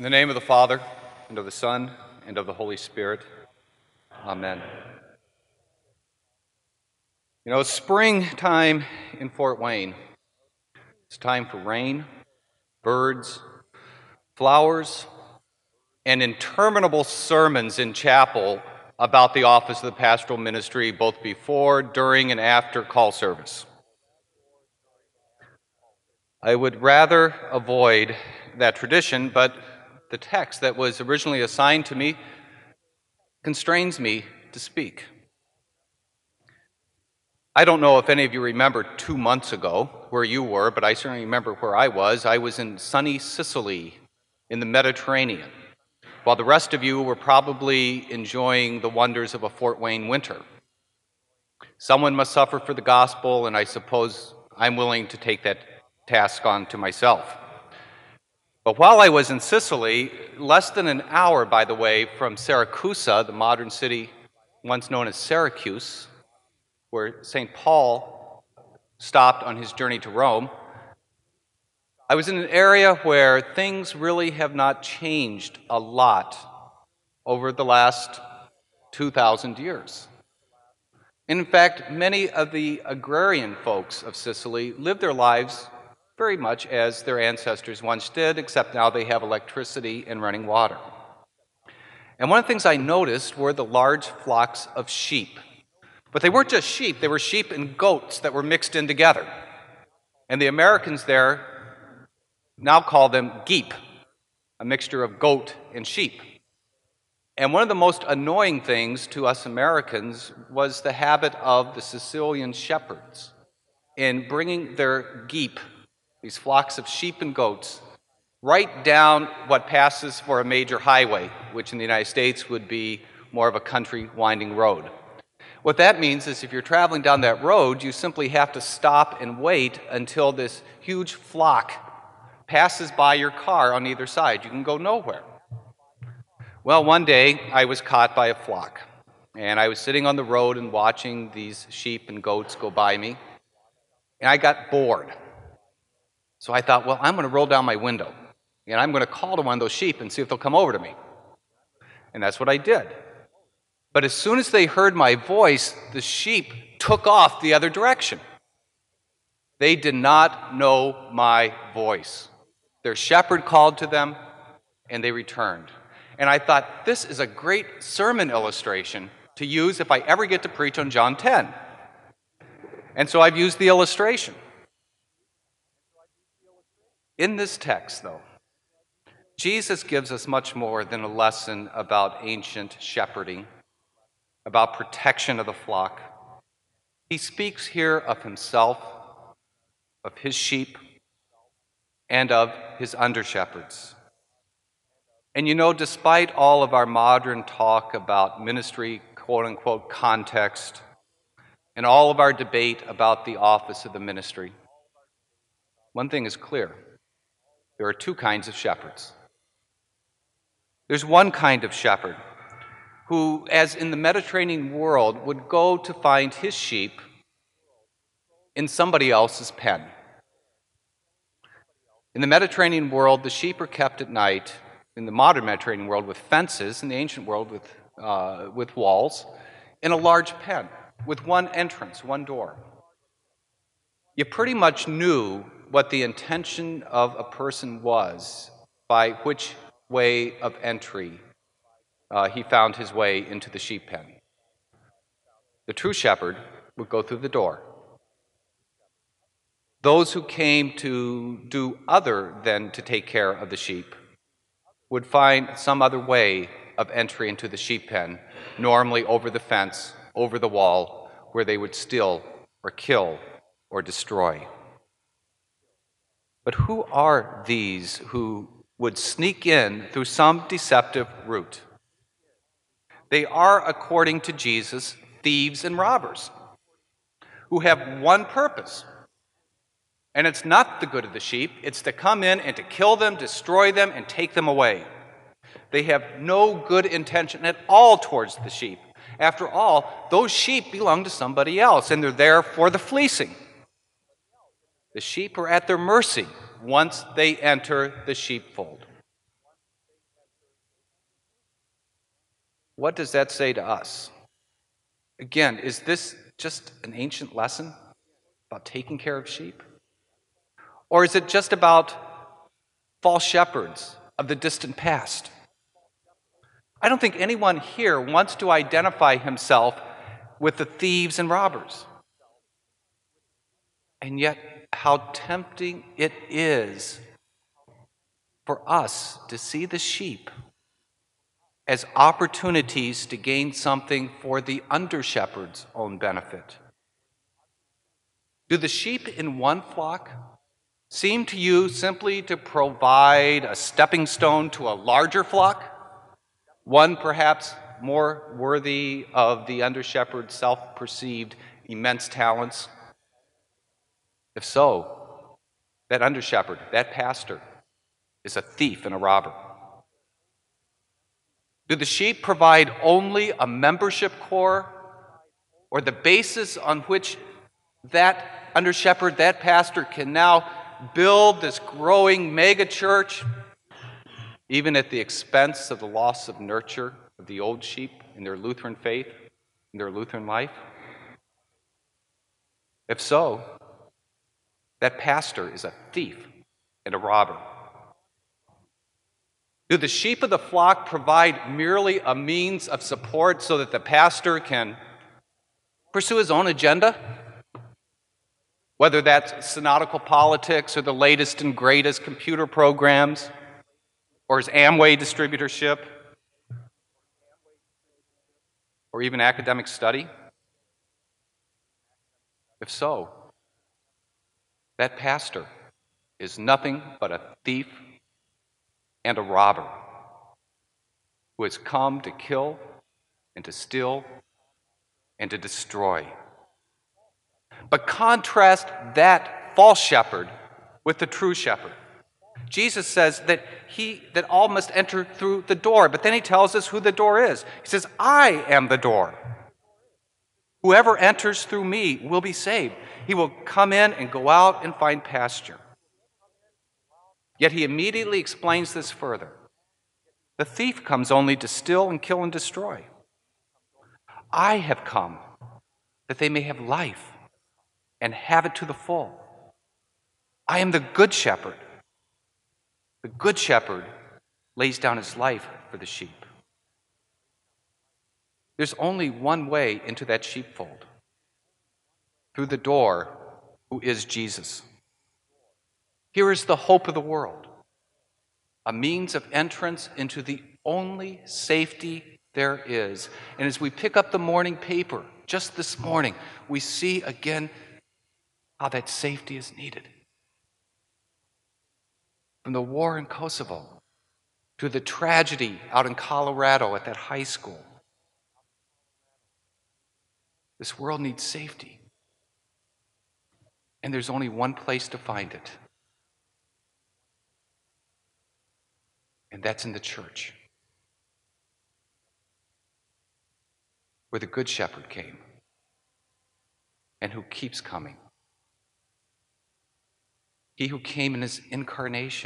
In the name of the Father, and of the Son, and of the Holy Spirit. Amen. You know, it's springtime in Fort Wayne. It's time for rain, birds, flowers, and interminable sermons in chapel about the office of the pastoral ministry, both before, during, and after call service. I would rather avoid that tradition, but the text that was originally assigned to me constrains me to speak. I don't know if any of you remember 2 months ago where you were, but I certainly remember where I was. I was in sunny Sicily in the Mediterranean, while the rest of you were probably enjoying the wonders of a Fort Wayne winter. Someone must suffer for the gospel, and I suppose I'm willing to take that task on to myself. But while I was in Sicily, less than an hour, by the way, from Siracusa, the modern city once known as Syracuse, where St. Paul stopped on his journey to Rome, I was in an area where things really have not changed a lot over the last 2,000 years. In fact, many of the agrarian folks of Sicily live their lives very much as their ancestors once did, except now they have electricity and running water. And one of the things I noticed were the large flocks of sheep. But they weren't just sheep, they were sheep and goats that were mixed in together. And the Americans there now call them geep, a mixture of goat and sheep. And one of the most annoying things to us Americans was the habit of the Sicilian shepherds in bringing their geep, these flocks of sheep and goats, right down what passes for a major highway, which in the United States would be more of a country winding road. What that means is if you're traveling down that road, you simply have to stop and wait until this huge flock passes by your car on either side. You can go nowhere. Well, one day I was caught by a flock, and I was sitting on the road and watching these sheep and goats go by me, and I got bored. So I thought, well, I'm going to roll down my window, and I'm going to call to one of those sheep and see if they'll come over to me. And that's what I did. But as soon as they heard my voice, the sheep took off the other direction. They did not know my voice. Their shepherd called to them, and they returned. And I thought, this is a great sermon illustration to use if I ever get to preach on John 10. And so I've used the illustration. In this text, though, Jesus gives us much more than a lesson about ancient shepherding, about protection of the flock. He speaks here of himself, of his sheep, and of his under-shepherds. And you know, despite all of our modern talk about ministry, quote-unquote, context, and all of our debate about the office of the ministry, one thing is clear. There are two kinds of shepherds. There's one kind of shepherd who, as in the Mediterranean world, would go to find his sheep in somebody else's pen. In the Mediterranean world, the sheep are kept at night, in the modern Mediterranean world, with fences, in the ancient world with walls, in a large pen, with one entrance, one door. You pretty much knew what the intention of a person was by which way of entry he found his way into the sheep pen. The true shepherd would go through the door. Those who came to do other than to take care of the sheep would find some other way of entry into the sheep pen, normally over the fence, over the wall, where they would steal or kill or destroy. But who are these who would sneak in through some deceptive route? They are, according to Jesus, thieves and robbers who have one purpose. And it's not the good of the sheep. It's to come in and to kill them, destroy them, and take them away. They have no good intention at all towards the sheep. After all, those sheep belong to somebody else, and they're there for the fleecing. The sheep are at their mercy once they enter the sheepfold. What does that say to us? Again, is this just an ancient lesson about taking care of sheep? Or is it just about false shepherds of the distant past? I don't think anyone here wants to identify himself with the thieves and robbers. And yet, how tempting it is for us to see the sheep as opportunities to gain something for the under-shepherd's own benefit. Do the sheep in one flock seem to you simply to provide a stepping stone to a larger flock, one perhaps more worthy of the under-shepherd's self-perceived immense talents? If so, that under-shepherd, that pastor, is a thief and a robber. Do the sheep provide only a membership core, or the basis on which that under-shepherd, that pastor, can now build this growing mega church, even at the expense of the loss of nurture of the old sheep in their Lutheran faith, in their Lutheran life? If so, that pastor is a thief and a robber. Do the sheep of the flock provide merely a means of support so that the pastor can pursue his own agenda? Whether that's synodical politics or the latest and greatest computer programs or his Amway distributorship or even academic study? If so, that pastor is nothing but a thief and a robber who has come to kill and to steal and to destroy. But contrast that false shepherd with the true shepherd. Jesus says that all must enter through the door, but then he tells us who the door is. He says, I am the door. Whoever enters through me will be saved. He will come in and go out and find pasture. Yet he immediately explains this further. The thief comes only to steal and kill and destroy. I have come that they may have life and have it to the full. I am the good shepherd. The good shepherd lays down his life for the sheep. There's only one way into that sheepfold, through the door, who is Jesus. Here is the hope of the world, a means of entrance into the only safety there is. And as we pick up the morning paper, just this morning, we see again how that safety is needed. From the war in Kosovo to the tragedy out in Colorado at that high school, this world needs safety. And there's only one place to find it. And that's in the church, where the Good Shepherd came and who keeps coming. He who came in his incarnation,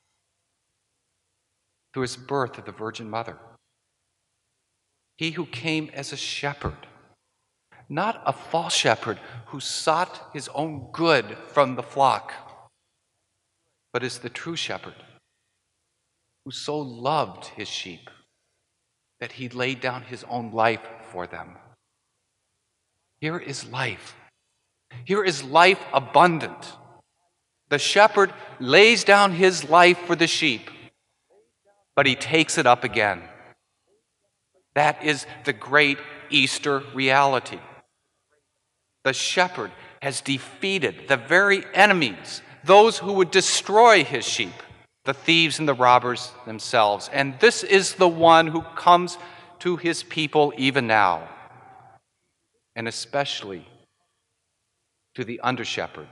through his birth of the Virgin Mother. He who came as a shepherd, not a false shepherd who sought his own good from the flock, but as the true shepherd who so loved his sheep that he laid down his own life for them. Here is life. Here is life abundant. The shepherd lays down his life for the sheep, but he takes it up again. That is the great Easter reality. The shepherd has defeated the very enemies, those who would destroy his sheep, the thieves and the robbers themselves. And this is the one who comes to his people even now, and especially to the under-shepherd,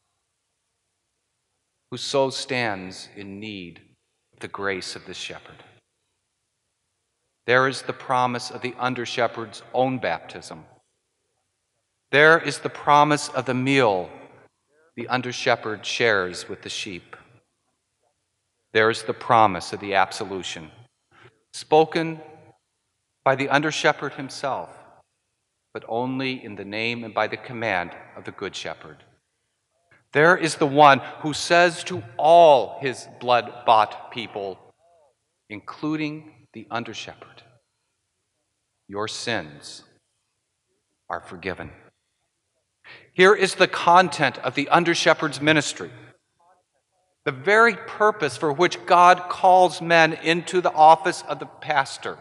who so stands in need of the grace of this shepherd. There is the promise of the under-shepherd's own baptism. There is the promise of the meal the under-shepherd shares with the sheep. There is the promise of the absolution, spoken by the under-shepherd himself, but only in the name and by the command of the Good Shepherd. There is the one who says to all his blood-bought people, including the under-shepherd, your sins are forgiven. Here is the content of the under-shepherd's ministry, the very purpose for which God calls men into the office of the pastor.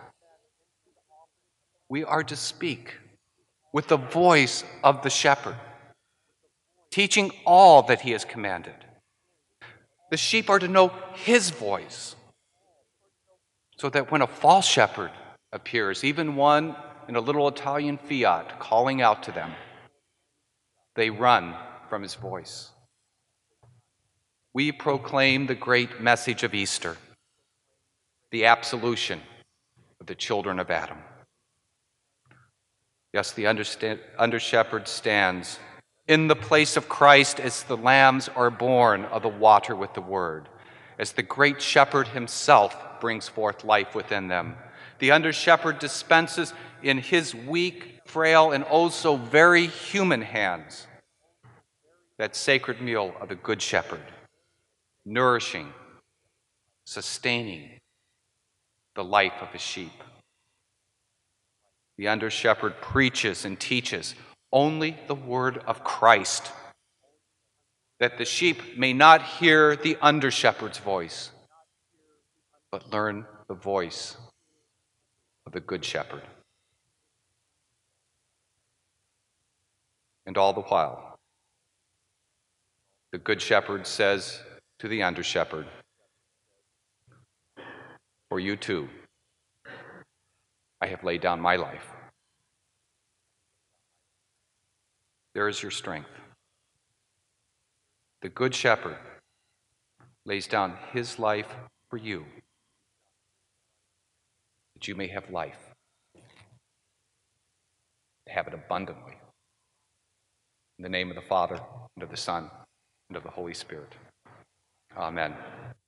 We are to speak with the voice of the shepherd, teaching all that he has commanded. The sheep are to know his voice, so that when a false shepherd appears, even one in a little Italian Fiat calling out to them, they run from his voice. We proclaim the great message of Easter, the absolution of the children of Adam. Yes, the under-shepherd stands in the place of Christ as the lambs are born of the water with the word, as the great shepherd himself brings forth life within them. The under-shepherd dispenses in his weak, frail, and oh so very human hands that sacred meal of the Good Shepherd, nourishing, sustaining the life of his sheep. The under-shepherd preaches and teaches only the word of Christ, that the sheep may not hear the under-shepherd's voice, but learn the voice of the Good Shepherd. And all the while, the Good Shepherd says to the under-shepherd, for you too, I have laid down my life. There is your strength. The Good Shepherd lays down his life for you, that you may have life, have it abundantly. In the name of the Father, and of the Son, and of the Holy Spirit. Amen.